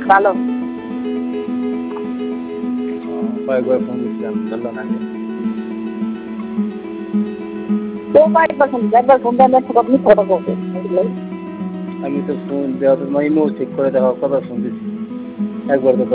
ভালো। কয়েকবার ফোন দিচ্ছিলাম, ধরলো না। তো কয়েকবার ফোন দিচ্ছি, একবার ফোন দেন আপনি কথা বলবেন। আমি তো ফোন দেওয়া তো ইমো চেক করে দেখো কবার ফোন দিচ্ছি, একবার তো